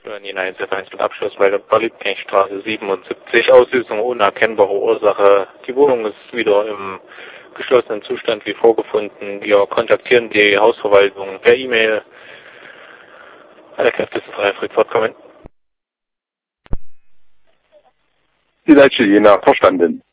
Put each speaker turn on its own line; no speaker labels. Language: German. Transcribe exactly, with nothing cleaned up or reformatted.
Stören Jena eins F eins mit Abschluss bei der Liebknechtstraße siebenundsiebzig. Auslösung ohne erkennbare Ursache. Die Wohnung ist wieder im geschlossenen Zustand wie vorgefunden. Wir kontaktieren die Hausverwaltung per E-Mail. Alle Kräfte sind frei, Fried, fortkommen.
Die Deutsche Jena, verstanden.